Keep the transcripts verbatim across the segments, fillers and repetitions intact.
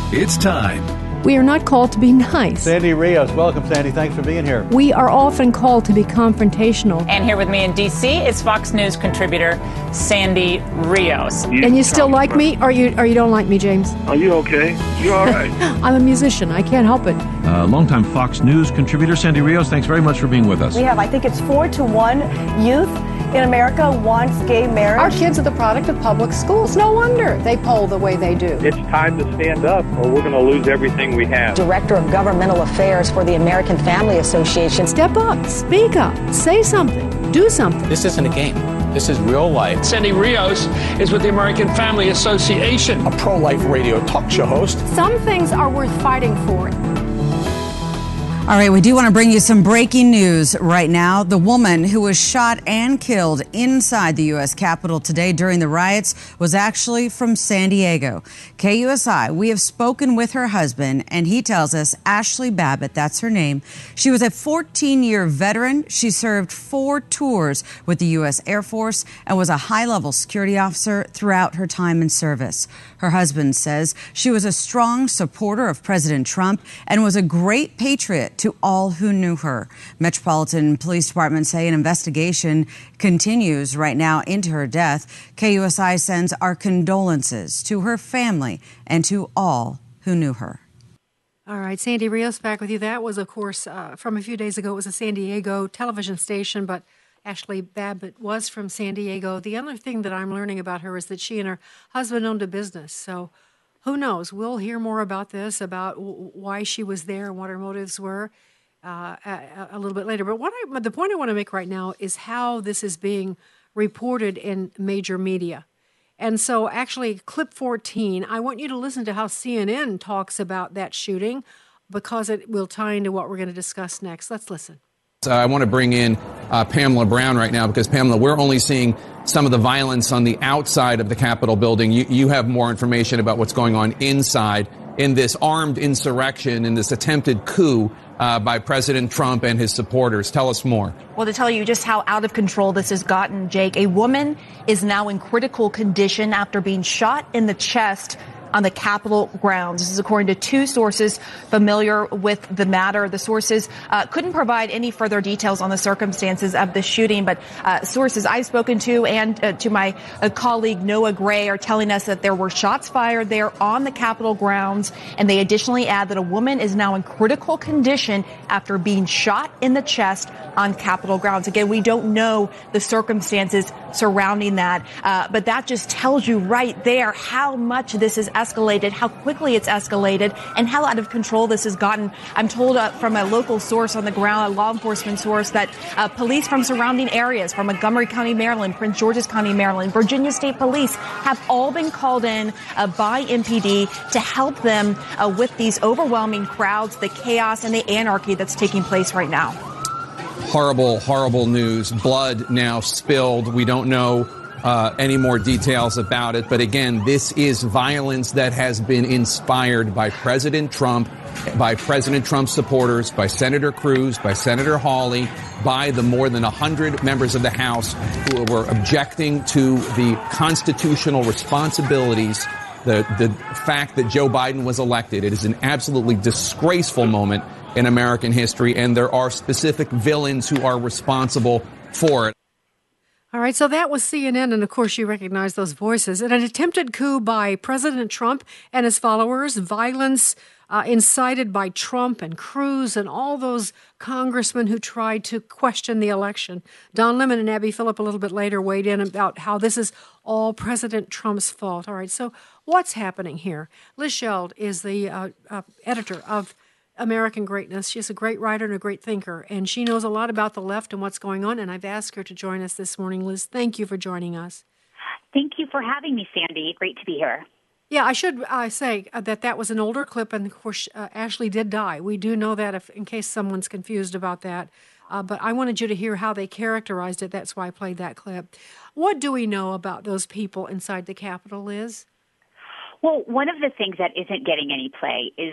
It's time. We are not called to be nice. Sandy Rios, welcome, Sandy. Thanks for being here. We are often called to be confrontational. And here with me in D C is Fox News contributor Sandy Rios. You and you still like me, or you or you don't like me, James? Are you okay? You all right? I'm a musician. I can't help it. Uh, longtime Fox News contributor Sandy Rios, thanks very much for being with us. We have, I think it's four to one youth in America wants gay marriage. Our kids are the product of public schools. No wonder they poll the way they do. It's time to stand up or we're going to lose everything we have. Director of Governmental Affairs for the American Family Association. Step up, speak up, say something, do something. This isn't a game. This is real life. Sandy Rios is with the American Family Association. A pro-life radio talk show host. Some things are worth fighting for. All right, we do want to bring you some breaking news right now. The woman who was shot and killed inside the U S Capitol today during the riots was actually from San Diego. K U S I, we have spoken with her husband, and he tells us, Ashley Babbitt, that's her name. She was a fourteen-year veteran. She served four tours with the U S Air Force and was a high-level security officer throughout her time in service. Her husband says she was a strong supporter of President Trump and was a great patriot to all who knew her. Metropolitan Police Department say an investigation continues right now into her death. K U S I sends our condolences to her family and to all who knew her. All right, Sandy Rios back with you. That was, of course, uh, from a few days ago. It was a San Diego television station, but Ashley Babbitt was from San Diego. The other thing that I'm learning about her is that she and her husband owned a business. So who knows? We'll hear more about this, about w- why she was there and what her motives were uh, a, a little bit later. But what I, the point I want to make right now is how this is being reported in major media. And so actually, clip fourteen, I want you to listen to how C N N talks about that shooting because it will tie into what we're going to discuss next. Let's listen. Uh, I want to bring in uh, Pamela Brown right now because, Pamela, we're only seeing some of the violence on the outside of the Capitol building. You, you have more information about what's going on inside in this armed insurrection, in this attempted coup uh, by President Trump and his supporters. Tell us more. Well, to tell you just how out of control this has gotten, Jake, a woman is now in critical condition after being shot in the chest on the Capitol grounds. This is according to two sources familiar with the matter. The sources uh, couldn't provide any further details on the circumstances of the shooting, but uh, sources I've spoken to and uh, to my uh, colleague Noah Gray are telling us that there were shots fired there on the Capitol grounds, and they additionally add that a woman is now in critical condition after being shot in the chest on Capitol grounds. Again, we don't know the circumstances surrounding that, uh, but that just tells you right there how much this is escalated, how quickly it's escalated, and how out of control this has gotten. I'm told uh, from a local source on the ground, a law enforcement source, that uh, police from surrounding areas, from Montgomery County, Maryland, Prince George's County, Maryland, Virginia State Police, have all been called in uh, by M P D to help them uh, with these overwhelming crowds, the chaos and the anarchy that's taking place right now. Horrible, horrible news. Blood now spilled. We don't know Uh, any more details about it. But again, this is violence that has been inspired by President Trump, by President Trump's supporters, by Senator Cruz, by Senator Hawley, by the more than one hundred members of the House who were objecting to the constitutional responsibilities, the, the fact that Joe Biden was elected. It is an absolutely disgraceful moment in American history, and there are specific villains who are responsible for it. All right, so that was C N N, and of course you recognize those voices. In an attempted coup by President Trump and his followers, violence uh, incited by Trump and Cruz and all those congressmen who tried to question the election. Don Lemon and Abby Phillip a little bit later weighed in about how this is all President Trump's fault. All right, so what's happening here? Liz Sheld is the uh, uh, editor of American Greatness. She's a great writer and a great thinker, and she knows a lot about the left and what's going on, and I've asked her to join us this morning. Liz, thank you for joining us. Thank you for having me, Sandy. Great to be here. Yeah, I should uh, say uh, that that was an older clip, and of course, uh, Ashley did die. We do know that, if, in case someone's confused about that. Uh, but I wanted you to hear how they characterized it. That's why I played that clip. What do we know about those people inside the Capitol, Liz? Well, one of the things that isn't getting any play is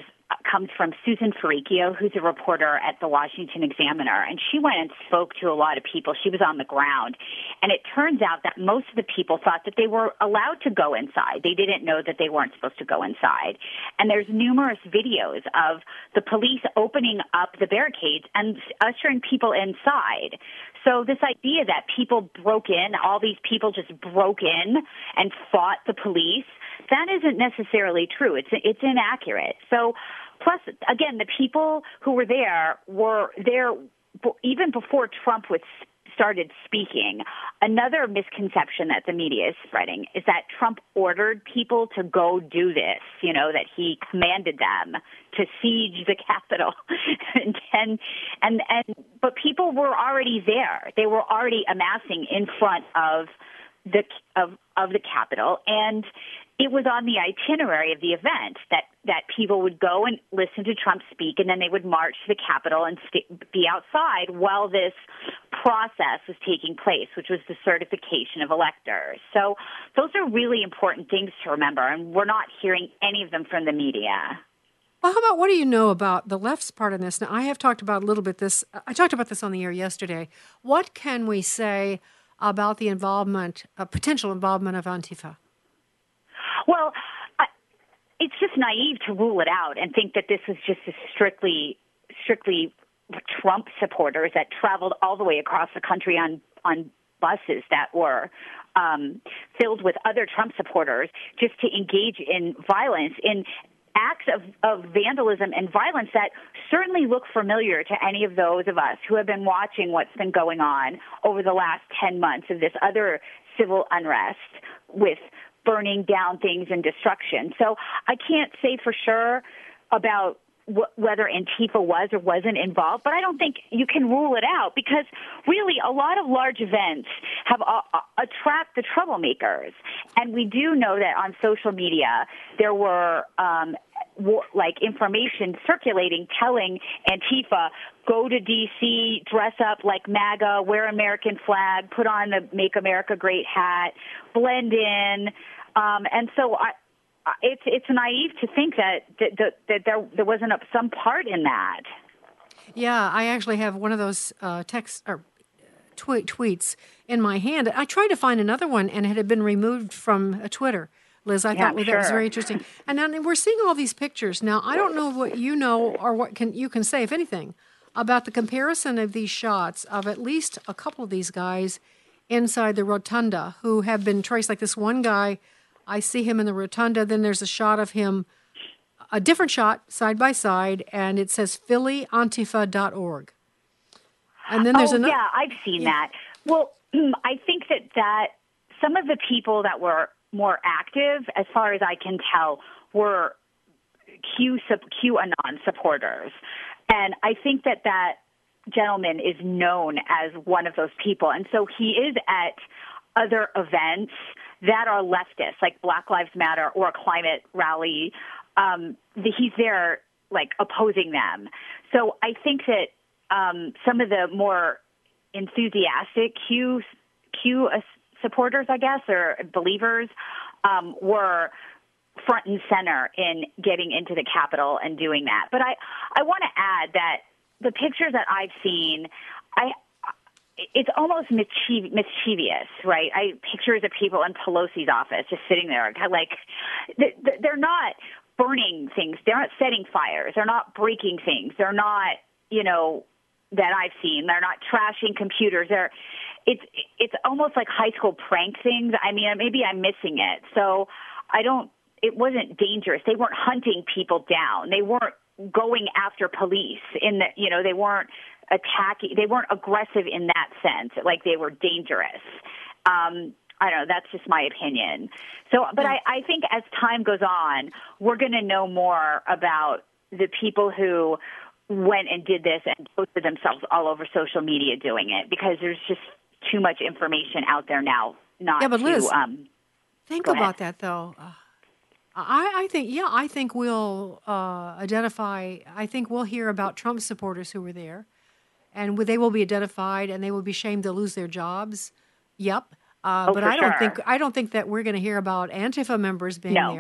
comes from Susan Ferricchio, who's a reporter at the Washington Examiner, and she went and spoke to a lot of people. She was on the ground, and it turns out that most of the people thought that they were allowed to go inside. They didn't know that they weren't supposed to go inside. And there's numerous videos of the police opening up the barricades and ushering people inside. So this idea that people broke in, all these people just broke in and fought the police, that isn't necessarily true. It's it's inaccurate. So, plus, again, the people who were there were there even before Trump was started speaking. Another misconception that the media is spreading is that Trump ordered people to go do this, you know, that he commanded them to siege the Capitol. and, and, and, and, but people were already there. They were already amassing in front of the, of, of the Capitol. And it was on the itinerary of the event that, that people would go and listen to Trump speak, and then they would march to the Capitol and st- be outside while this process was taking place, which was the certification of electors. So those are really important things to remember, and we're not hearing any of them from the media. Well, how about, what do you know about the left's part in this? Now, I have talked about a little bit this, I talked about this on the air yesterday. What can we say about the involvement, uh, potential involvement of Antifa? Well, I, it's just naive to rule it out and think that this was just a strictly, strictly Trump supporters that traveled all the way across the country on, on buses that were um, filled with other Trump supporters just to engage in violence, in acts of, of vandalism and violence that certainly look familiar to any of those of us who have been watching what's been going on over the last ten months of this other civil unrest with burning down things and destruction. So I can't say for sure about wh- whether Antifa was or wasn't involved, but I don't think you can rule it out because really a lot of large events have uh, uh, attract the troublemakers. And we do know that on social media there were um, w- like information circulating telling Antifa, go to D C, dress up like MAGA, wear American flag, put on the Make America Great hat, blend in. Um, and so I, it's it's naive to think that that, that, that there there wasn't a, some part in that. Yeah, I actually have one of those uh, text or tweet, tweets in my hand. I tried to find another one, and it had been removed from uh, Twitter. Liz, I yeah, thought well, sure. that was very interesting. And now we're seeing all these pictures. Now, I don't know what you know or what can you can say, if anything, about the comparison of these shots of at least a couple of these guys inside the rotunda who have been traced. Like this one guy, I see him in the rotunda. Then there's a shot of him, a different shot side by side, and it says philly antifa dot org. And then there's oh, another. yeah, I've seen yeah. that. Well, I think that, that some of the people that were more active, as far as I can tell, were Q, QAnon supporters. And I think that that gentleman is known as one of those people. And so he is at other events that are leftist, like Black Lives Matter or a climate rally. Um, the, he's there, like, opposing them. So I think that um, some of the more enthusiastic Q, Q supporters, I guess, or believers, um, were front and center in getting into the Capitol and doing that. But I, I want to add that the pictures that I've seen, I it's almost mischiev- mischievous, right? I pictures of people in Pelosi's office just sitting there, like they're not burning things, they're not setting fires, they're not breaking things, they're not, you know, that I've seen, they're not trashing computers. They're, it's it's almost like high school prank things. I mean, maybe I'm missing it. So I don't. It wasn't dangerous. They weren't hunting people down. They weren't going after police in the, you know, they weren't attacking. They weren't aggressive in that sense, like they were dangerous. Um, I don't know. That's just my opinion. So, but I, I think as time goes on, we're going to know more about the people who went and did this and posted themselves all over social media doing it, because there's just too much information out there now. Not yeah, but Liz, to, um, think about that though. Uh, I, I think, yeah, I think we'll uh, identify, I think we'll hear about Trump supporters who were there, and they will be identified, and they will be shamed to lose their jobs. Yep. Uh, oh, but for I don't sure. think I don't think that we're going to hear about Antifa members being no. there.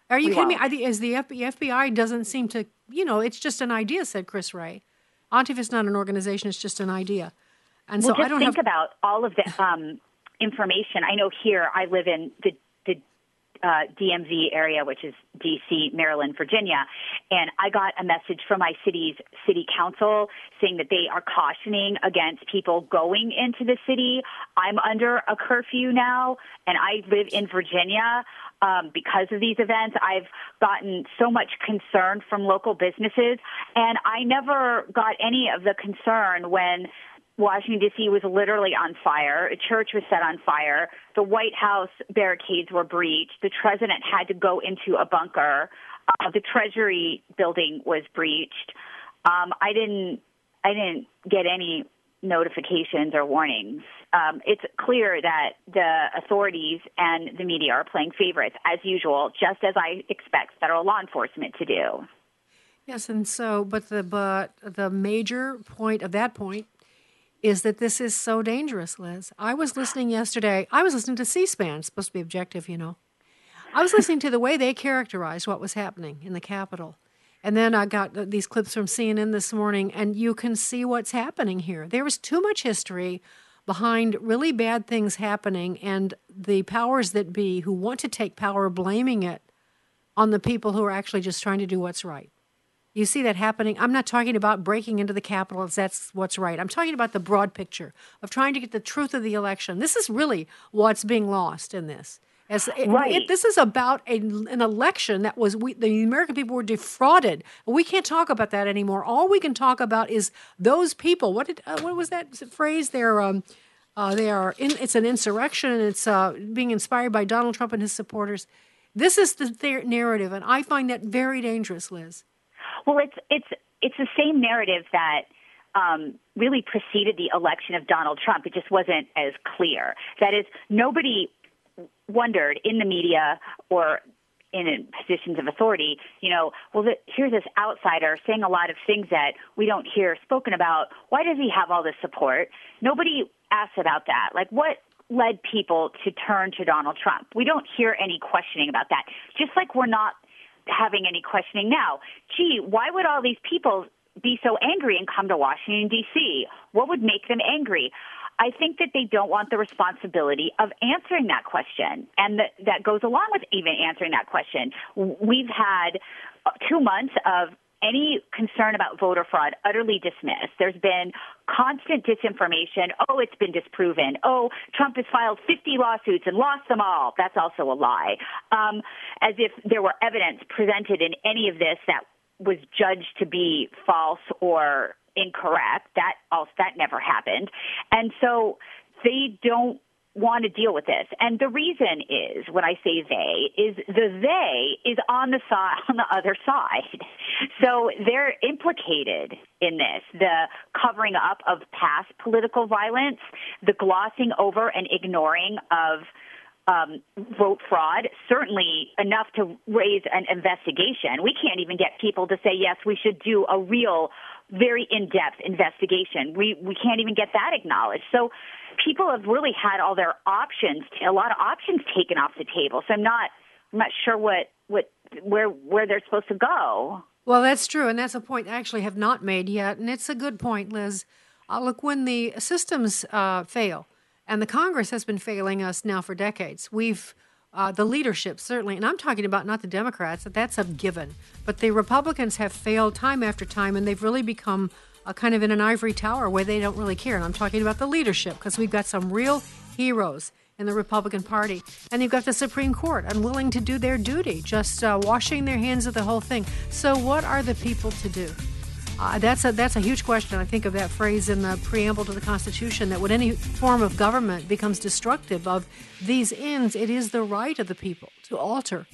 Are you We kidding me? won't. I, as the F B I doesn't seem to, you know, it's just an idea, said Chris Wray. Antifa's not an organization; it's just an idea. And well, so just I don't think have about all of the um, information. I know here I live in the the uh, D M V area, which is D C, Maryland, Virginia, and I got a message from my city's city council saying that they are cautioning against people going into the city. I'm under a curfew now, and I live in Virginia. Um, because of these events, I've gotten so much concern from local businesses, and I never got any of the concern when Washington, D C was literally on fire. A church was set on fire. The White House barricades were breached. The president had to go into a bunker. Uh, the Treasury building was breached. Um, I didn't, I didn't get any notifications or warnings. Um, it's clear that the authorities and the media are playing favorites, as usual, just as I expect federal law enforcement to do. yes, and so, but the but the major point of that point is that this is so dangerous, Liz. I was listening yesterday. I was listening to C-SPAN. It's supposed to be objective, you know. I was listening to the way they characterized what was happening in the Capitol. And then I got these clips from C N N this morning, and you can see what's happening here. There was too much history behind really bad things happening, and the powers that be who want to take power blaming it on the people who are actually just trying to do what's right. You see that happening. I'm not talking about breaking into the Capitol as that's what's right. I'm talking about the broad picture of trying to get the truth of the election. This is really what's being lost in this. As it, right. it, this is about a, an election that was, we, the American people were defrauded. We can't talk about that anymore. All we can talk about is those people. What did uh, what was that phrase? They're um, uh, they are in, it's an insurrection, and it's uh, being inspired by Donald Trump and his supporters. This is the their narrative, and I find that very dangerous, Liz. Well, it's it's it's the same narrative that um, really preceded the election of Donald Trump. It just wasn't as clear. That is, nobody wondered in the media or in positions of authority, you know, well, the, here's this outsider saying a lot of things that we don't hear spoken about. Why does he have all this support? Nobody asks about that. Like, what led people to turn to Donald Trump? We don't hear any questioning about that, just like we're not having any questioning now. Gee, why would all these people be so angry and come to Washington, D C? What would make them angry? I think that they don't want the responsibility of answering that question, and that, that goes along with even answering that question. We've had two months of any concern about voter fraud utterly dismissed. There's been constant disinformation. Oh, it's been disproven. Oh, Trump has filed fifty lawsuits and lost them all. That's also a lie. Um, as if there were evidence presented in any of this that was judged to be false or incorrect. That also, that never happened. And so they don't want to deal with this. And the reason is, when I say they, is the they is on the side, on the other side. So they're implicated in this, the covering up of past political violence, the glossing over and ignoring of Um, vote fraud, certainly enough to raise an investigation. We can't even get people to say, yes, we should do a real, very in-depth investigation. We we can't even get that acknowledged. So people have really had all their options, a lot of options taken off the table. So I'm not, I'm not sure what, what where where they're supposed to go. Well, that's true, and that's a point I actually have not made yet, and it's a good point, Liz. Uh, look, when the systems uh, fail, and the Congress has been failing us now for decades. We've, uh, the leadership certainly, and I'm talking about not the Democrats, that's a given, but the Republicans have failed time after time, and they've really become a kind of in an ivory tower where they don't really care. And I'm talking about the leadership, because we've got some real heroes in the Republican Party. And you've got the Supreme Court unwilling to do their duty, just uh, washing their hands of the whole thing. So what are the people to do? Uh, that's a that's a huge question. I think of that phrase in the preamble to the Constitution, that when any form of government becomes destructive of these ends, it is the right of the people to alter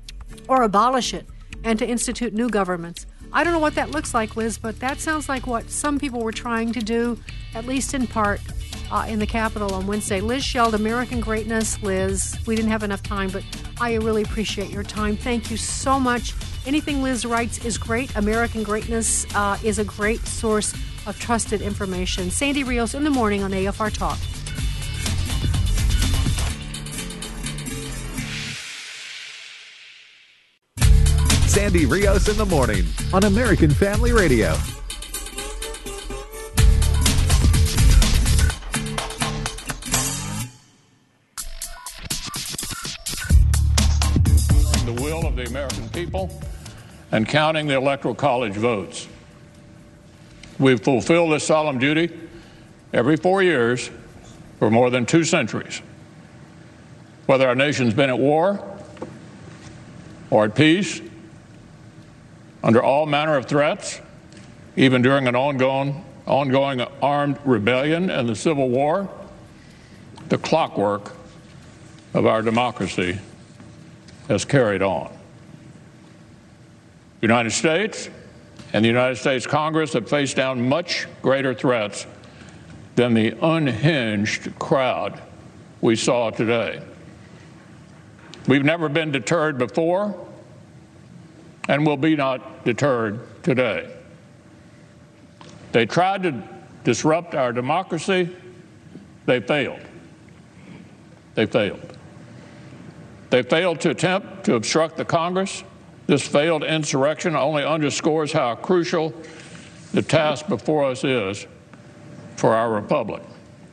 or abolish it and to institute new governments. I don't know what that looks like, Liz, but that sounds like what some people were trying to do, at least in part, uh, in the Capitol on Wednesday. Liz Sheld, American Greatness. Liz, we didn't have enough time, but I really appreciate your time. Thank you so much. Anything Liz writes is great. American Greatness uh, is a great source of trusted information. Sandy Rios in the morning on A F R Talk. Sandy Rios in the morning on American Family Radio. The will of the American people and counting the Electoral College votes. We've fulfilled this solemn duty every four years for more than two centuries. Whether our nation's been at war or at peace, under all manner of threats, even during an ongoing, ongoing armed rebellion and the Civil War, the clockwork of our democracy has carried on. The United States and the United States Congress have faced down much greater threats than the unhinged crowd we saw today. We've never been deterred before and will be not deterred today. They tried to disrupt our democracy. They failed. They failed. They failed to attempt to obstruct the Congress. This failed insurrection only underscores how crucial the task before us is for our republic.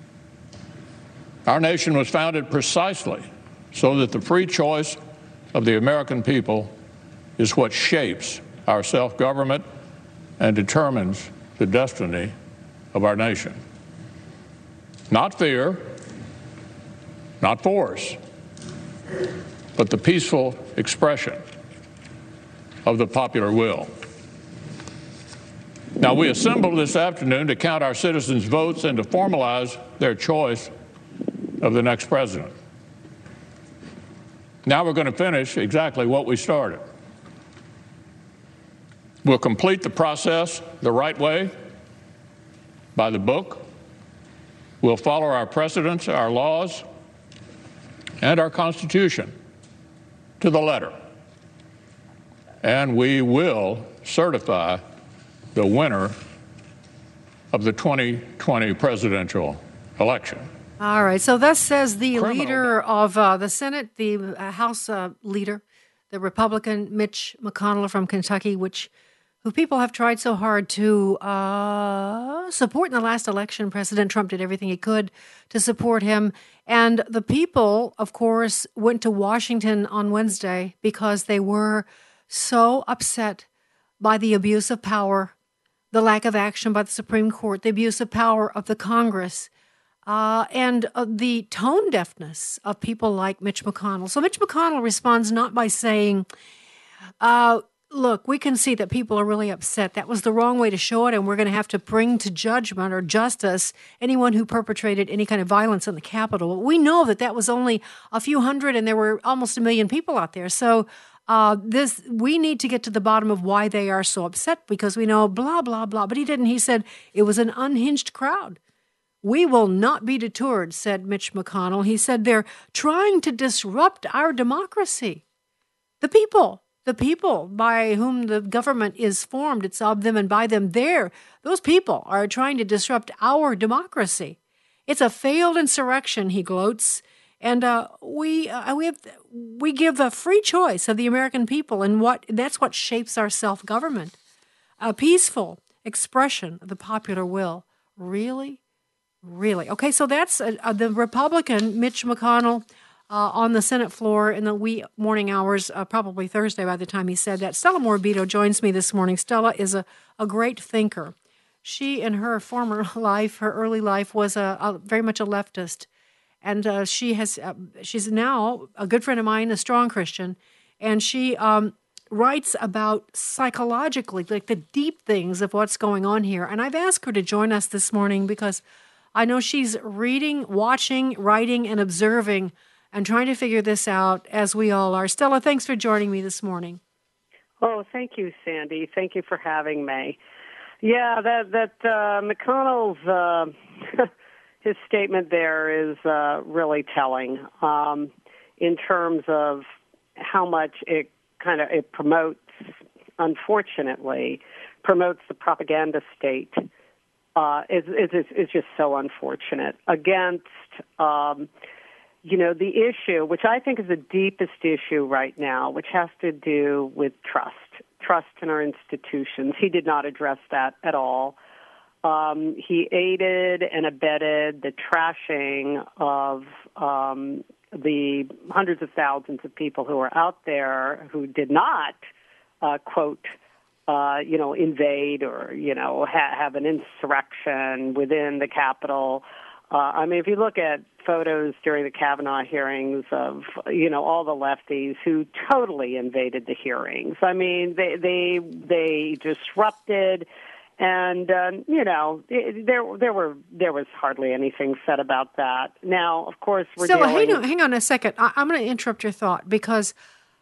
Our nation was founded precisely so that the free choice of the American people is what shapes our self-government and determines the destiny of our nation. Not fear, not force, but the peaceful expression of the popular will. Now, we assembled this afternoon to count our citizens' votes and to formalize their choice of the next president. Now we're going to finish exactly what we started. We'll complete the process the right way, by the book. We'll follow our precedents, our laws, and our Constitution to the letter. And we will certify the winner of the twenty twenty presidential election. All right. So thus says the Criminal. leader of uh, the Senate, the uh, House uh, leader, the Republican Mitch McConnell from Kentucky, which who people have tried so hard to uh, support in the last election. President Trump did everything he could to support him. And the people, of course, went to Washington on Wednesday because they were so upset by the abuse of power, the lack of action by the Supreme Court, the abuse of power of the Congress, uh, and uh, the tone deafness of people like Mitch McConnell. So Mitch McConnell responds not by saying, uh, look, we can see that people are really upset. That was the wrong way to show it, and we're going to have to bring to judgment or justice anyone who perpetrated any kind of violence in the Capitol. We know that that was only a few hundred, and there were almost a million people out there. So uh, this we need to get to the bottom of why they are so upset, because we know blah, blah, blah. But he didn't. He said it was an unhinged crowd. We will not be deterred, said Mitch McConnell. He said they're trying to disrupt our democracy. The people. The people by whom the government is formed, it's of them and by them there. Those people are trying to disrupt our democracy. It's a failed insurrection, he gloats. And uh, we uh, we have we give a free choice of the American people, and what that's what shapes our self-government. A peaceful expression of the popular will. Really? Really? Okay, so that's uh, uh, the Republican Mitch McConnell Uh, on the Senate floor in the wee morning hours, uh, probably Thursday by the time he said that. Stella Morabito joins me this morning. Stella is a, a great thinker. She, in her former life, her early life, was a, a very much a leftist. And uh, she has, uh, she's now a good friend of mine, a strong Christian. And she um, writes about psychologically, like the deep things of what's going on here. And I've asked her to join us this morning because I know she's reading, watching, writing, and observing and trying to figure this out, as we all are. Stella, thanks for joining me this morning. Oh, thank you, Sandy. Thank you for having me. Yeah, that that uh, McConnell's uh, his statement there is uh, really telling um, in terms of how much it kind of it promotes, unfortunately, promotes the propaganda state. Uh, is is is just so unfortunate against. Um, You know, the issue, which I think is the deepest issue right now, which has to do with trust, trust in our institutions. He did not address that at all. Um, he aided and abetted the trashing of um, the hundreds of thousands of people who were out there who did not, uh, quote, uh, you know, invade or, you know, ha- have an insurrection within the Capitol. Uh, I mean, if you look at photos during the Kavanaugh hearings of, you know, all the lefties who totally invaded the hearings. I mean, they they they disrupted, and um, you know, it, there there were there was hardly anything said about that. Now, of course, we're so dealing. hang on, hang on a second. I, I'm going to interrupt your thought because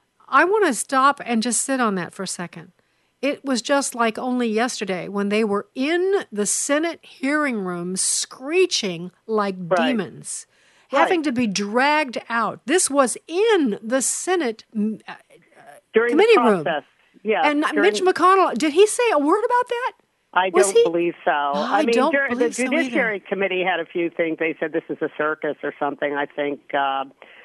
I want to stop and just sit on that for a second. It was just like only yesterday when they were in the Senate hearing room screeching like right. demons, right. having to be dragged out. This was in the Senate uh, during committee the process. room. Yeah, and during... Mitch McConnell, did he say a word about that? I was don't he? believe so. Oh, I, I mean, don't during, believe the so Judiciary either. Committee had a few things. They said this is a circus or something. I think uh,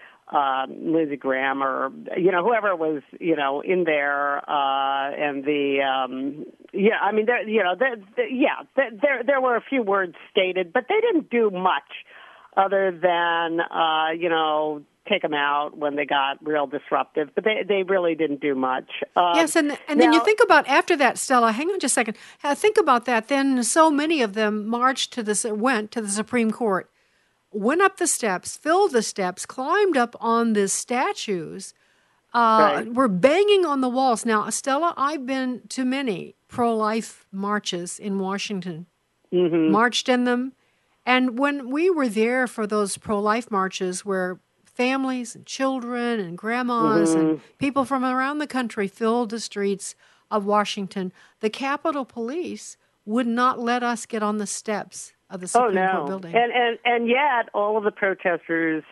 uh, Lindsey Graham or, you know, whoever was, you know, in there uh, and the, um, yeah, I mean, there, you know, there, there, yeah, there, there were a few words stated, but they didn't do much other than, uh, you know, take them out when they got real disruptive, but they, they really didn't do much. Um, yes, and and now, then you think about after that, Stella, hang on just a second. Uh, think about that. Then so many of them marched to the, went to the Supreme Court, went up the steps, filled the steps, climbed up on the statues, uh, right. were banging on the walls. Now, Stella, I've been to many pro-life marches in Washington, mm-hmm. marched in them, and when we were there for those pro-life marches where families and children and grandmas mm-hmm. and people from around the country filled the streets of Washington, the Capitol Police would not let us get on the steps of the Supreme oh, no. Court building. And, and, and yet all of the protesters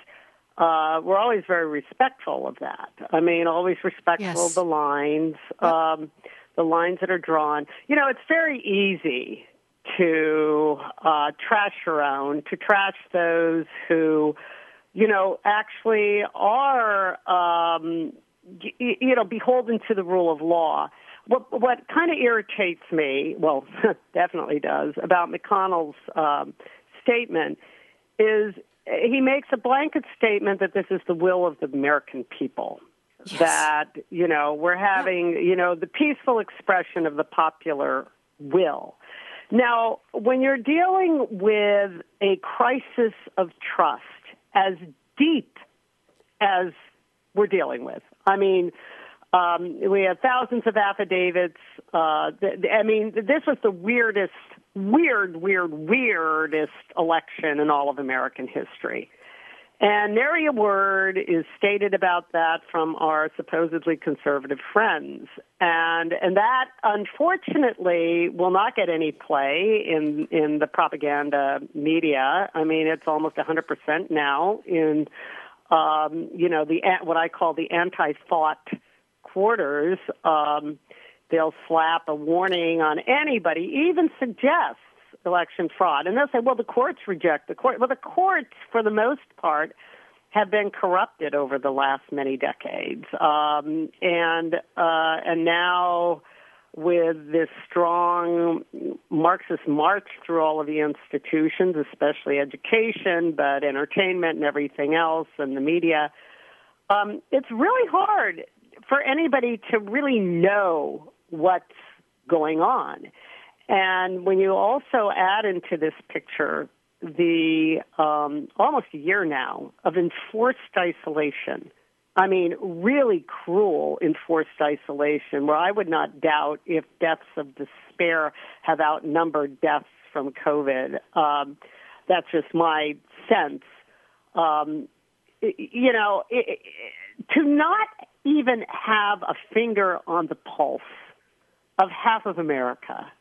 uh, were always very respectful of that. I mean, always respectful yes. of the lines, yep. um, the lines that are drawn. You know, it's very easy to uh, trash your own, to trash those who, you know, actually are, um, you, you know, beholden to the rule of law. What, what kind of irritates me, well, definitely does, about McConnell's um, statement is he makes a blanket statement that this is the will of the American people, yes. that, you know, we're having, you know, the peaceful expression of the popular will. Now, when you're dealing with a crisis of trust as deep as we're dealing with, I mean, Um, we had thousands of affidavits. Uh, th- I mean, this was the weirdest, weird, weird, weirdest election in all of American history. And nary a word is stated about that from our supposedly conservative friends. And and that, unfortunately, will not get any play in, in the propaganda media. I mean, it's almost one hundred percent now in, um, you know, the what I call the anti-thought quarters. Um, they'll slap a warning on anybody, even suggests election fraud. And they'll say, well, the courts reject the court. Well, the courts, for the most part, have been corrupted over the last many decades. Um, and uh, and now with this strong Marxist march through all of the institutions, especially education, but entertainment and everything else and the media, um, it's really hard for anybody to really know what's going on. And when you also add into this picture the um, almost a year now of enforced isolation, I mean, really cruel enforced isolation, where I would not doubt if deaths of despair have outnumbered deaths from COVID. Um, that's just my sense. Um, you know, it, to not even have a finger on the pulse of half of America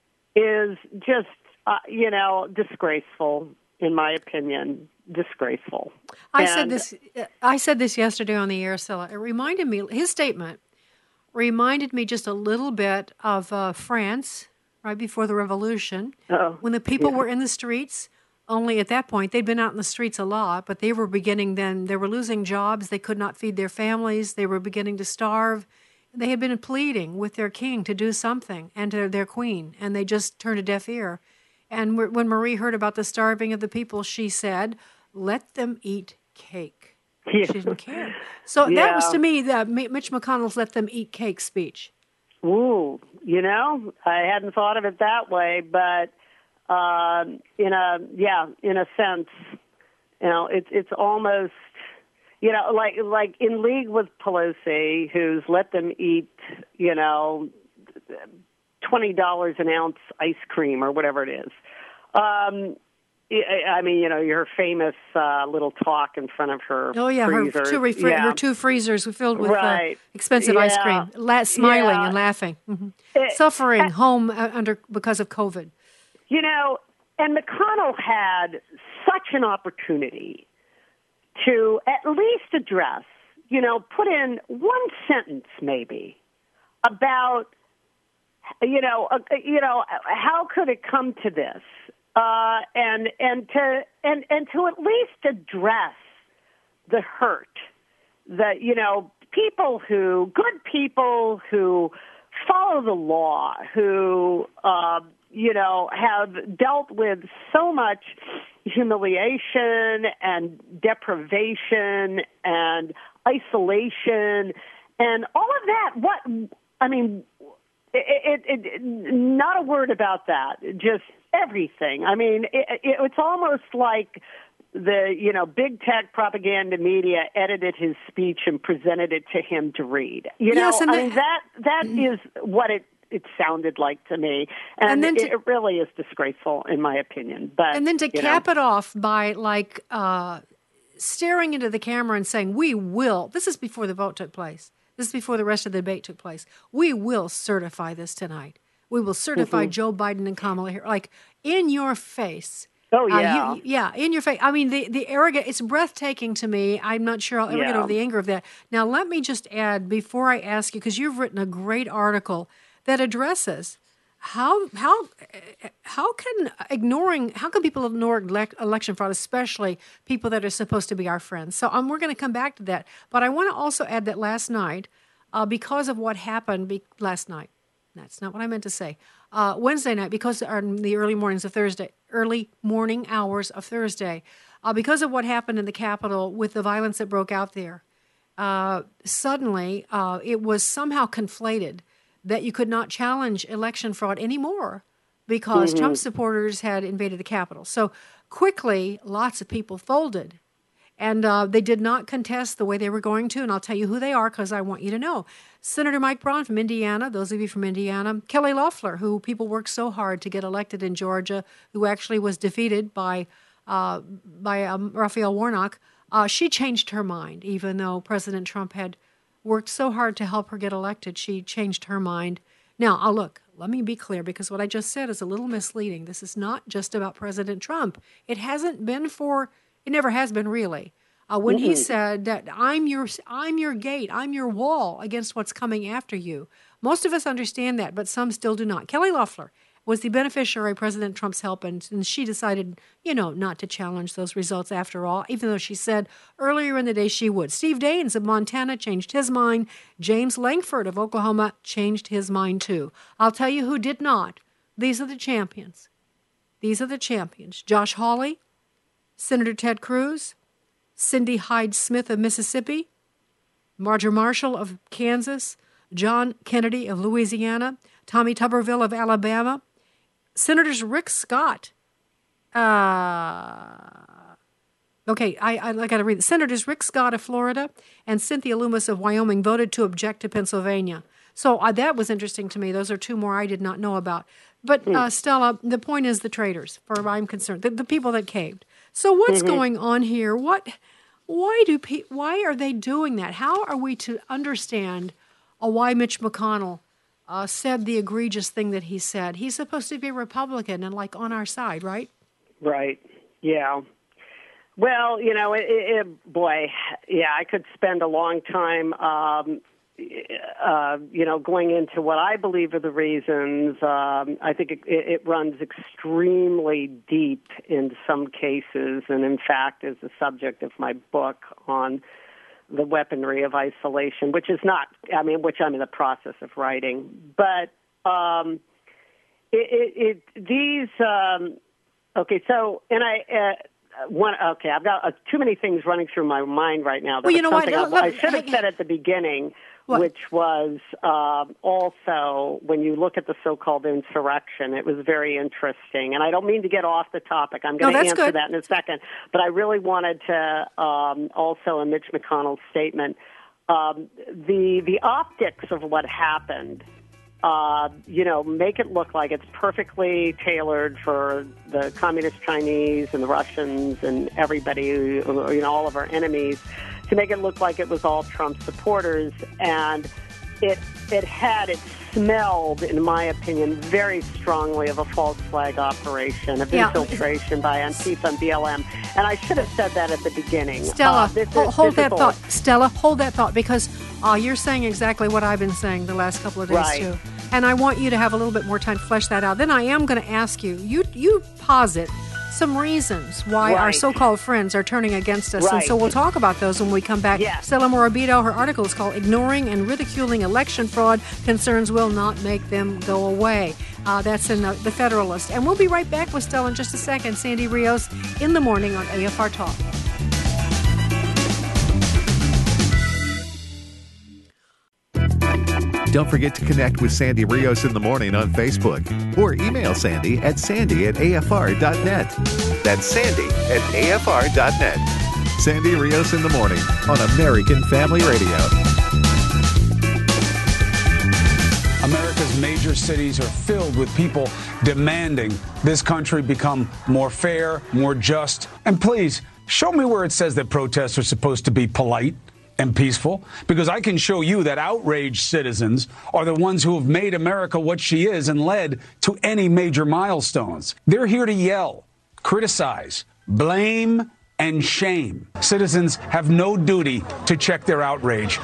is just, uh, you know, disgraceful, in my opinion, disgraceful. I and, said this. I said this yesterday on the air, Stella. It reminded me. His statement reminded me just a little bit of uh, France right before the revolution, oh, when the people yeah. were in the streets. Only at that point, they'd been out in the streets a lot, but they were beginning then, they were losing jobs, they could not feed their families, they were beginning to starve. They had been pleading with their king to do something and to their queen, and they just turned a deaf ear. And when Marie heard about the starving of the people, she said, let them eat cake. Yeah. She didn't care. So yeah. that was, to me, the Mitch McConnell's let them eat cake speech. Ooh, you know, I hadn't thought of it that way, but uh, in a, yeah, in a sense, you know, it's it's almost, you know, like like in league with Pelosi, who's let them eat, you know, twenty dollars an ounce ice cream or whatever it is. Um, I mean, you know, her famous uh, little talk in front of her Oh, yeah, freezer. her two, refri- yeah. her two freezers were filled with right. uh, expensive yeah. ice cream, La- smiling yeah. and laughing, mm-hmm. it, suffering uh, home uh, under because of COVID. You know, and McConnell had such an opportunity to at least address, you know, put in one sentence maybe about, you know, uh, you know, how could it come to this? Uh, and and to and, and to at least address the hurt that, you know, people who, good people who follow the law, who, uh, you know, have dealt with so much humiliation and deprivation and isolation and all of that. What, I mean, it, it, it, not a word about that, just everything. I mean, it, it, it's almost like the, you know, big tech propaganda media edited his speech and presented it to him to read. You yes, know, and I the, mean, that that mm-hmm. is what it, it sounded like to me. And, and then it, to, it really is disgraceful, in my opinion. But And then to cap know. it off by, like, uh, staring into the camera and saying, we will, this is before the vote took place. This is before the rest of the debate took place. We will certify this tonight. We will certify mm-hmm. Joe Biden and Kamala Harris. Like, in your face. Oh, yeah. Uh, you, yeah, in your face. I mean, the, the arrogant, it's breathtaking to me. I'm not sure I'll ever yeah. get over the anger of that. Now, let me just add, before I ask you, because you've written a great article that addresses how how how can ignoring, how can people ignore election fraud, especially people that are supposed to be our friends? So um, we're going to come back to that. But I want to also add that last night, uh, because of what happened be- last night, that's not what I meant to say. Uh, Wednesday night, because in the early mornings of Thursday, early morning hours of Thursday, uh, because of what happened in the Capitol with the violence that broke out there, uh, suddenly uh, it was somehow conflated that you could not challenge election fraud anymore because mm-hmm. Trump supporters had invaded the Capitol. So quickly, lots of people folded. And uh, they did not contest the way they were going to, and I'll tell you who they are because I want you to know. Senator Mike Braun from Indiana, those of you from Indiana. Kelly Loeffler, who people worked so hard to get elected in Georgia, who actually was defeated by uh, by um, Raphael Warnock. Uh, she changed her mind, even though President Trump had worked so hard to help her get elected. She changed her mind. Now, I'll look, let me be clear, because what I just said is a little misleading. This is not just about President Trump. It hasn't been for... It never has been, really. Uh, when mm-hmm. he said that I'm your, I'm your gate, I'm your wall against what's coming after you. Most of us understand that, but some still do not. Kelly Loeffler was the beneficiary of President Trump's help, and, and she decided, you know, not to challenge those results after all, even though she said earlier in the day she would. Steve Daines of Montana changed his mind. James Langford of Oklahoma changed his mind, too. I'll tell you who did not. These are the champions. These are the champions. Josh Hawley, Senator Ted Cruz, Cindy Hyde-Smith of Mississippi, Marjorie Marshall of Kansas, John Kennedy of Louisiana, Tommy Tuberville of Alabama, Senators Rick Scott. Uh, okay, I, I, I got to read it. Senators Rick Scott of Florida and Cynthia Lummis of Wyoming voted to object to Pennsylvania. So uh, that was interesting to me. Those are two more I did not know about. But, uh, Stella, the point is the traitors, for I'm concerned, the, the people that caved. So what's mm-hmm. going on here? What, why do pe- why are they doing that? How are we to understand uh, why Mitch McConnell uh, said the egregious thing that he said? He's supposed to be a Republican and like on our side, right? Right. Yeah. Well, you know, it, it, boy, yeah, I could spend a long time, um, uh, you know, going into what I believe are the reasons. Um, I think it, it runs extremely deep in some cases, and in fact is the subject of my book on the weaponry of isolation, which is not, I mean, which I'm in the process of writing. But um, it, it, it, these, um, okay, so, and I, uh, one, okay, I've got uh, too many things running through my mind right now. That well, you know what? I, Look, I should have said at the beginning, what? which was uh, also, when you look at the so-called insurrection, it was very interesting. And I don't mean to get off the topic. I'm going no, to answer good. that in a second. But I really wanted to um, also, in Mitch McConnell's statement, um, the the optics of what happened, uh, you know, make it look like it's perfectly tailored for the communist Chinese and the Russians and everybody, you know, all of our enemies, to make it look like it was all Trump supporters. And it it had, it smelled, in my opinion, very strongly of a false flag operation, of yeah. infiltration by Antifa and B L M. And I should have said that at the beginning. Stella, uh, this is, hold, hold this that is thought. Stella, hold that thought, because uh, you're saying exactly what I've been saying the last couple of days, right. too. And I want you to have a little bit more time to flesh that out. Then I am going to ask you, you, you posit some reasons why right. our so-called friends are turning against us. Right. And so we'll talk about those when we come back. Yes. Stella Morabito, her article is called Ignoring and Ridiculing Election Fraud. Concerns Will Not Make Them Go Away. Uh, that's in the, the Federalist. And we'll be right back with Stella in just a second. Sandy Rios in the morning on A F R Talk. Don't forget to connect with Sandy Rios in the morning on Facebook or email Sandy at sandy at A F R dot net. That's Sandy at A F R dot net. Sandy Rios in the morning on American Family Radio. America's major cities are filled with people demanding this country become more fair, more just. And please, show me where it says that protests are supposed to be polite and peaceful, because I can show you that outraged citizens are the ones who have made America what she is and led to any major milestones. They're here to yell, criticize, blame, and shame. Citizens have no duty to check their outrage.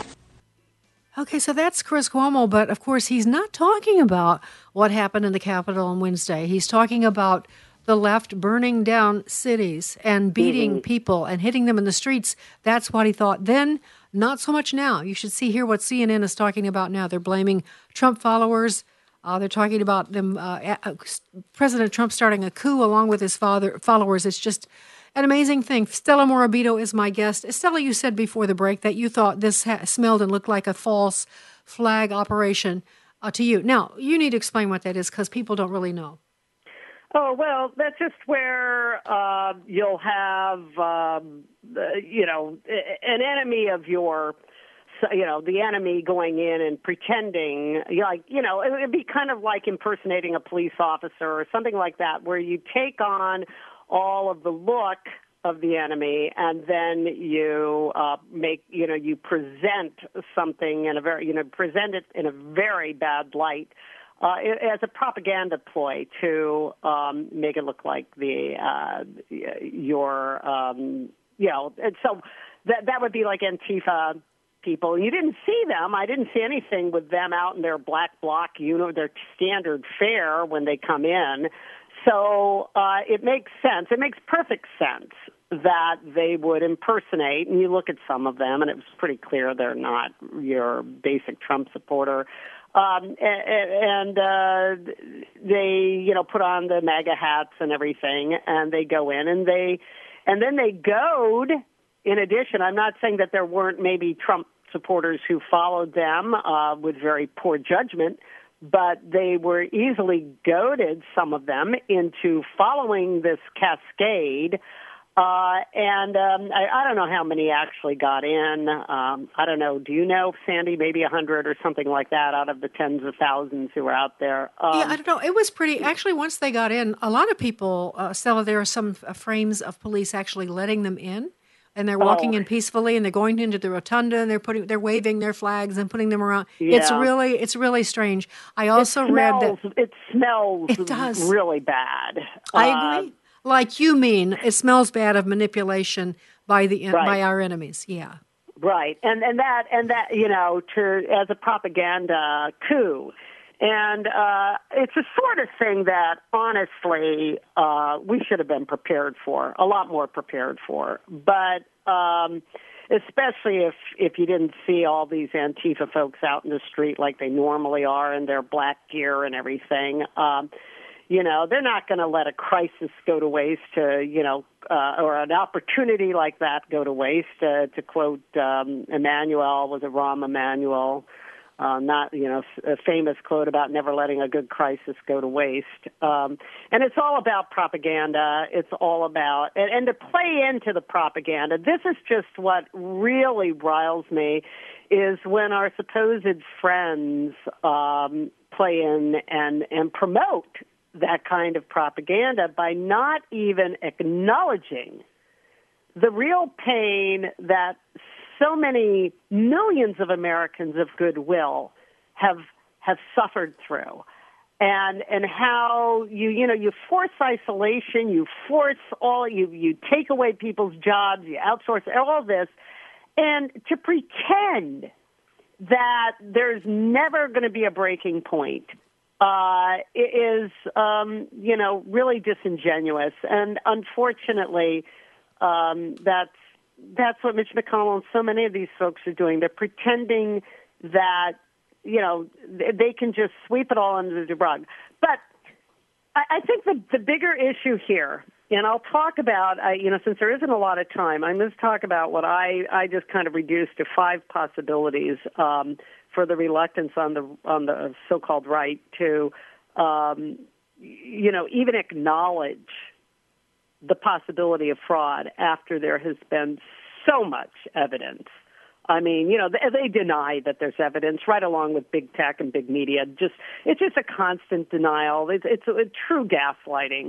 Okay, so that's Chris Cuomo, but of course he's not talking about what happened in the Capitol on Wednesday. He's talking about the left burning down cities and beating mm-hmm. people and hitting them in the streets. That's what he thought then. Not so much now. You should see here what C N N is talking about now. They're blaming Trump followers. Uh, they're talking about them. Uh, uh, President Trump starting a coup along with his father followers. It's just an amazing thing. Stella Morabito is my guest. Stella, you said before the break that you thought this ha- smelled and looked like a false flag operation uh, to you. Now, you need to explain what that is because people don't really know. Oh, well, that's just where uh, you'll have, um, uh, you know, an enemy of your, you know, the enemy going in and pretending, like, you know, it would be kind of like impersonating a police officer or something like that, where you take on all of the look of the enemy and then you uh, make, you know, you present something in a very, you know, present it in a very bad light. Uh, as a propaganda ploy to um, make it look like the uh, your um, you know, and so that that would be like Antifa people. You didn't see them. I didn't see anything with them out in their black bloc, you know, their standard fare when they come in. So uh, it makes sense. It makes perfect sense that they would impersonate. And you look at some of them, and it was pretty clear they're not your basic Trump supporter. Um, and, and uh, they, you know, put on the MAGA hats and everything, and they go in, and they, and then they goad. In addition, I'm not saying that there weren't maybe Trump supporters who followed them uh, with very poor judgment, but they were easily goaded, some of them, into following this cascade. Uh, and um, I, I don't know how many actually got in. Um, I don't know. Do you know, Sandy? Maybe a hundred or something like that out of the tens of thousands who were out there. Um, yeah, I don't know. It was pretty. Actually, once they got in, a lot of people, uh, Stella, there are some uh, frames of police actually letting them in. And they're walking oh. in peacefully, and they're going into the rotunda, and they're putting, they're waving their flags and putting them around. Yeah. It's really, it's really strange. I also it smells, read that it smells. It does really bad. I uh, agree. Like you mean, it smells bad of manipulation by the right. by our enemies. Yeah, right. And and that and that you know, to as a propaganda coup. And uh, it's a sort of thing that, honestly, uh, we should have been prepared for, a lot more prepared for. But, um, especially if if you didn't see all these Antifa folks out in the street like they normally are in their black gear and everything. Um, you know, they're not going to let a crisis go to waste, to, you know, uh, or an opportunity like that go to waste. Uh, to quote um, Emmanuel, was it Rahm Emanuel? Uh, not, you know, a famous quote about never letting a good crisis go to waste. Um, and it's all about propaganda. It's all about, and, and to play into the propaganda, this is just what really riles me, is when our supposed friends um, play in and, and promote that kind of propaganda by not even acknowledging the real pain that so many millions of Americans of goodwill have have suffered through, and and how you you know you force isolation, you force all you you take away people's jobs, you outsource all this, and to pretend that there's never going to be a breaking point uh, is um, you know really disingenuous, and unfortunately, um, that's. That's what Mitch McConnell and so many of these folks are doing. They're pretending that, you know, they can just sweep it all under the rug. But I think the, the bigger issue here, and I'll talk about, uh, you know, since there isn't a lot of time, I'm going to talk about what I, I just kind of reduced to five possibilities um, for the reluctance on the on the so-called right to, um, you know, even acknowledge the possibility of fraud after there has been so much evidence. I mean, you know, they, they deny that there's evidence right along with big tech and big media. Just it's just a constant denial. It's, it's a, a true gaslighting.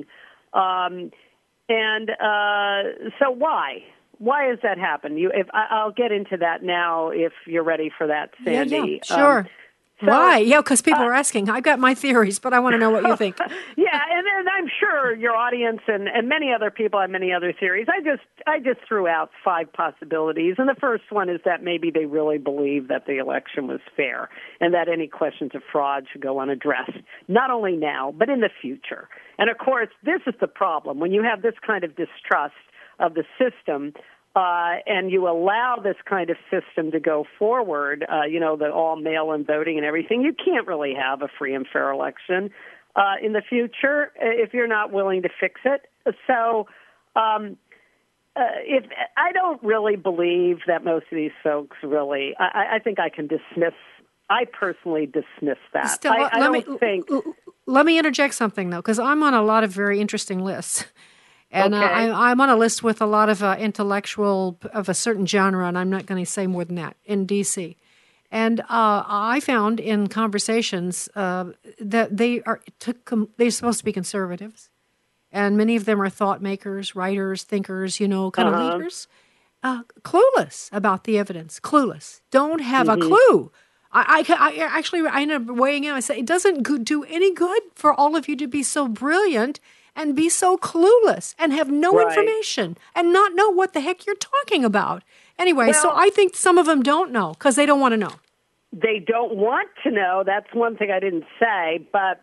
Um, and uh, so why? Why has that happened? You, if I, I'll get into that now if you're ready for that, Sandy. Yeah, yeah, sure. Um, So, Why? Yeah, because people uh, are asking. I've got my theories, but I want to know what you think. yeah, and, and I'm sure your audience and, and many other people have many other theories. I just I just threw out five possibilities, and the first one is that maybe they really believe that the election was fair and that any questions of fraud should go unaddressed, not only now, but in the future. And, of course, this is the problem. When you have this kind of distrust of the system, Uh, and you allow this kind of system to go forward, uh, you know, the all mail-in voting and everything, you can't really have a free and fair election uh, in the future if you're not willing to fix it. So um, uh, if I don't really believe that most of these folks really, I, I think I can dismiss, I personally dismiss that. Still, I, I let don't me, think... Let me interject something, though, because I'm on a lot of very interesting lists. And okay. uh, I, I'm on a list with a lot of uh, intellectual of a certain genre, and I'm not going to say more than that, in D C. And uh, I found in conversations uh, that they are took, they're supposed to be conservatives, and many of them are thought makers, writers, thinkers, you know, kind uh-huh. of leaders, uh, clueless about the evidence, clueless, don't have mm-hmm. a clue. I, I, I actually I ended up weighing in. I said, it doesn't go- do any good for all of you to be so brilliant and be so clueless and have no right. information and not know what the heck you're talking about. Anyway, well, so I think some of them don't know because they don't want to know. They don't want to know. That's one thing I didn't say, but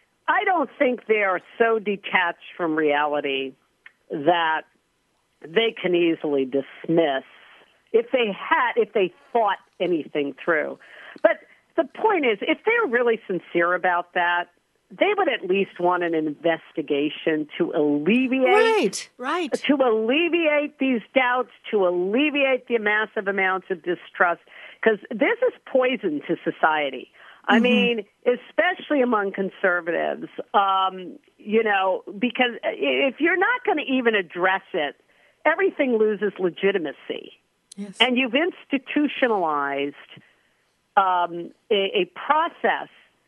I don't think they are so detached from reality that they can easily dismiss if they had, if they thought anything through. But the point is, if they're really sincere about that, they would at least want an investigation to alleviate, right, right, to alleviate these doubts, to alleviate the massive amounts of distrust, because this is poison to society. I mm-hmm. mean, especially among conservatives, um, you know, because if you're not going to even address it, everything loses legitimacy. Yes. And you've institutionalized um, a, a process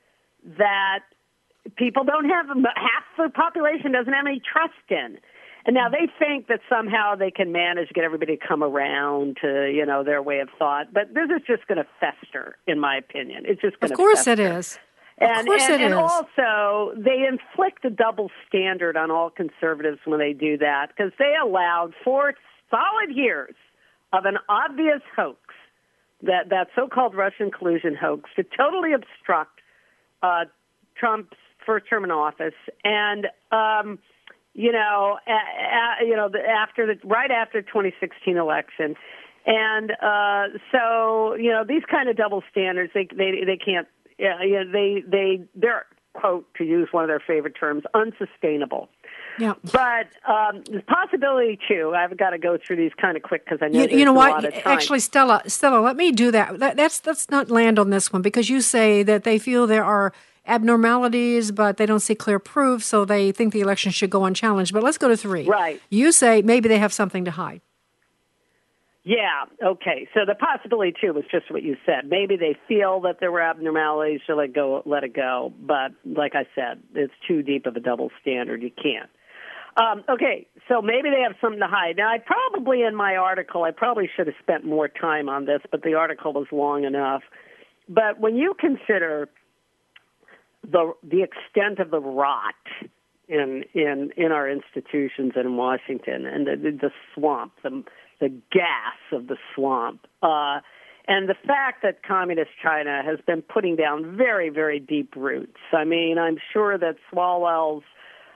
that people don't have, half the population doesn't have any trust in. And now they think that somehow they can manage to get everybody to come around to, you know, their way of thought. But this is just going to fester, in my opinion. It's just going to Of course fester. it is. And, of course and, it and is. also, they inflict a double standard on all conservatives when they do that, because they allowed four solid years of an obvious hoax, that, that so-called Russian collusion hoax, to totally obstruct uh, Trump's first term in office. And, um, you know, a, a, you know, the, after the right after the twenty sixteen election, And uh, so, you know, these kind of double standards, they they they can't. Yeah, you know, they they they're, quote, to use one of their favorite terms, unsustainable. Yeah. But um, the possibility, too, I've got to go through these kind of quick because I know you, there's you know a what? lot of time. Actually, Stella, Stella, let me do that. that. That's let's not land on this one because you say that they feel there are abnormalities, but they don't see clear proof, so they think the election should go unchallenged. But let's go to three. Right. You say maybe they have something to hide. Yeah, okay. So the possibility, too, was just what you said. Maybe they feel that there were abnormalities, so let go, let it go. But like I said, it's too deep of a double standard. You can't. Um, okay, so maybe they have something to hide. Now, I probably, in my article, I probably should have spent more time on this, but the article was long enough. But when you consider the the extent of the rot in in, in our institutions in Washington and the, the swamp, the the gas of the swamp, uh, and the fact that Communist China has been putting down very, very deep roots. I mean, I'm sure that Swalwell's,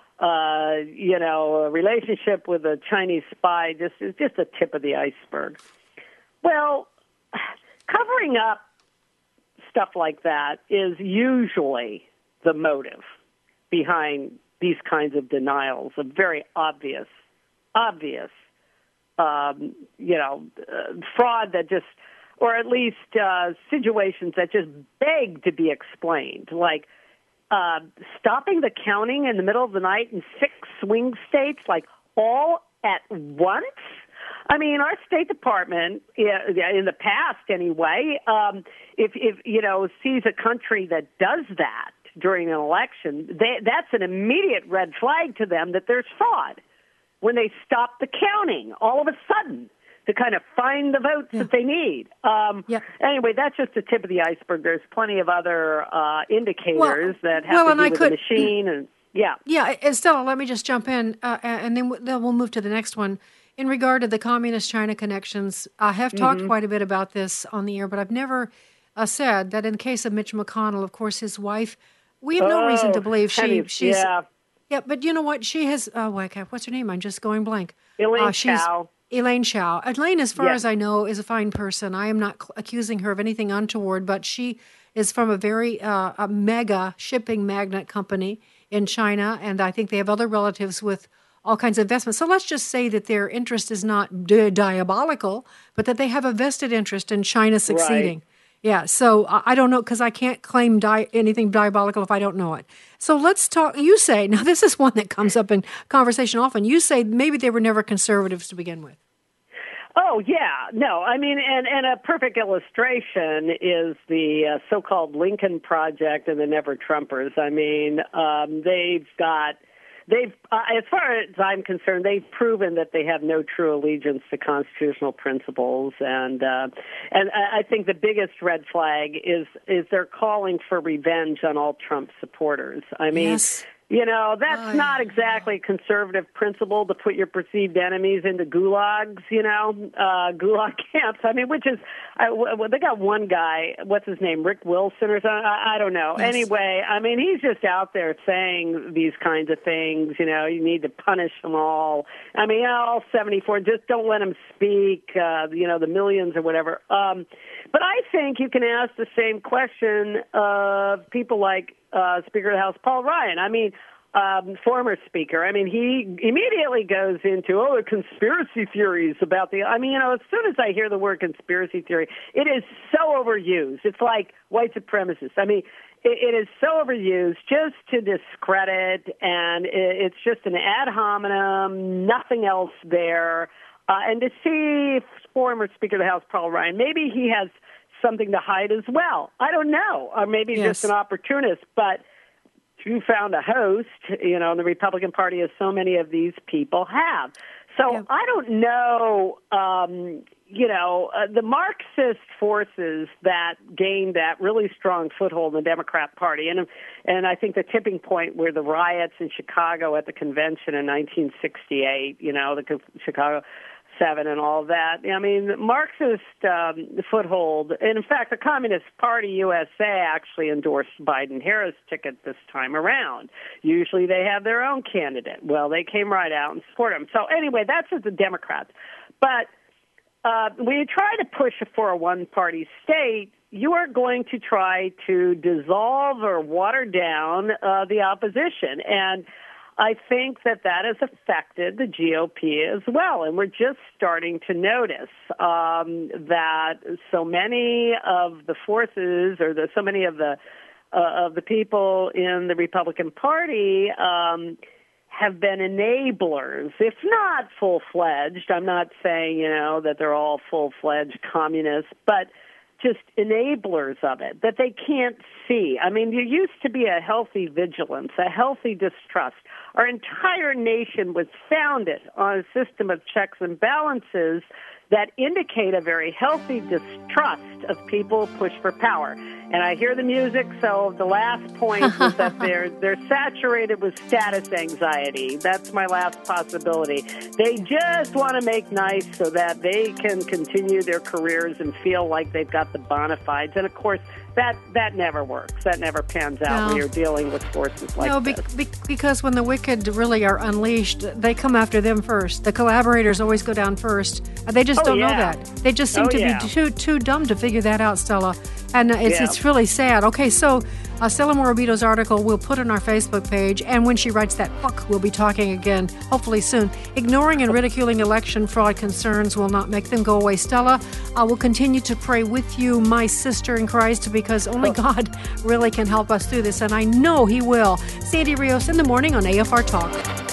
uh, you know, relationship with a Chinese spy just is just the tip of the iceberg. Well, covering up stuff like that is usually the motive behind these kinds of denials of very obvious, obvious Um, you know, uh, fraud that just, or at least uh, situations that just beg to be explained, like uh, stopping the counting in the middle of the night in six swing states, like all at once. I mean, our State Department, in the past anyway, um, if, if, you know, sees a country that does that during an election, they, that's an immediate red flag to them that there's fraud. When they stop the counting all of a sudden to kind of find the votes yeah. that they need. Um, yeah. Anyway, that's just the tip of the iceberg. There's plenty of other uh, indicators well, that have well, to and do I with could, the machine. And yeah. Yeah, Stella, let me just jump in, uh, and then we'll move to the next one. In regard to the Communist China connections, I have talked mm-hmm. quite a bit about this on the air, but I've never uh, said that in the case of Mitch McConnell, of course, his wife, we have no oh, reason to believe she honey, she's... Yeah. Yeah, but you know what? She has, oh, what's her name? I'm just going blank. Elaine uh, she's, Chao. Elaine Chao. Elaine, as far yes. as I know, is a fine person. I am not cl- accusing her of anything untoward, but she is from a very uh, a mega shipping magnate company in China, and I think they have other relatives with all kinds of investments. So let's just say that their interest is not di- diabolical, but that they have a vested interest in China succeeding. Right. Yeah, so I don't know, because I can't claim di- anything diabolical if I don't know it. So let's talk, you say, now this is one that comes up in conversation often, you say maybe they were never conservatives to begin with. Oh, yeah, no, I mean, and, and a perfect illustration is the uh, so-called Lincoln Project and the Never Trumpers. I mean, um, they've got... They've, uh, as far as I'm concerned, they've proven that they have no true allegiance to constitutional principles, and uh, and I think the biggest red flag is is they're calling for revenge on all Trump supporters. I mean. Yes. You know, that's oh, not exactly a conservative principle to put your perceived enemies into gulags, you know, uh, gulag camps. I mean, which is, I, well, they got one guy, what's his name, Rick Wilson or something? I, I don't know. Yes. Anyway, I mean, he's just out there saying these kinds of things, you know, you need to punish them all. I mean, all seventy-four, just don't let them speak, uh, you know, the millions or whatever. Um, but I think you can ask the same question of people like Uh, Speaker of the House Paul Ryan. I mean, um, former Speaker. I mean, he immediately goes into, oh, the conspiracy theories about the, I mean, you know, as soon as I hear the word conspiracy theory, it is so overused. It's like white supremacists. I mean, it, it is so overused just to discredit, and it, it's just an ad hominem, nothing else there. Uh, and to see former Speaker of the House Paul Ryan, maybe he has something to hide as well. I don't know. Or maybe yes. just an opportunist, but you found a host, you know, the Republican Party, as so many of these people have. So yeah. I don't know, um, you know, uh, the Marxist forces that gained that really strong foothold in the Democrat Party. And, and I think the tipping point were the riots in Chicago at the convention in nineteen sixty-eight, you know, the Chicago Seven and all that. I mean, the Marxist um, foothold, and in fact, the Communist Party U S A actually endorsed Biden-Harris ticket this time around. Usually they have their own candidate. Well, they came right out and supported him. So anyway, that's with the Democrats. But uh, when you try to push for a one-party state, you are going to try to dissolve or water down uh, the opposition. And I think that that has affected the G O P as well. And we're just starting to notice um, that so many of the forces or the, so many of the uh, of the people in the Republican Party um, have been enablers, if not full-fledged. I'm not saying, you know, that they're all full-fledged communists, but just enablers of it, that they can't see. I mean, there used to be a healthy vigilance, a healthy distrust. Our entire nation was founded on a system of checks and balances that indicate a very healthy distrust of people push for power. And I hear the music, so the last point is that they're they're saturated with status anxiety. That's my last possibility. They just want to make nice so that they can continue their careers and feel like they've got the bona fides. And, of course, that, that never works. That never pans out No. when you're dealing with forces like no, this. be- be- because when the wicked really are unleashed, they come after them first. The collaborators always go down first. Uh, They just Oh, don't know yeah. that. They just seem Oh, to yeah. be too too dumb to figure that out, Stella. And uh, it's Yeah. it's really sad. Okay, so uh, Stella Morabito's article we'll put on our Facebook page, and when she writes that book, we'll be talking again, hopefully soon. Ignoring and ridiculing election fraud concerns will not make them go away. Stella, I will continue to pray with you, my sister in Christ, because only God really can help us through this, and I know He will. Sandy Rios in the morning on A F R Talk.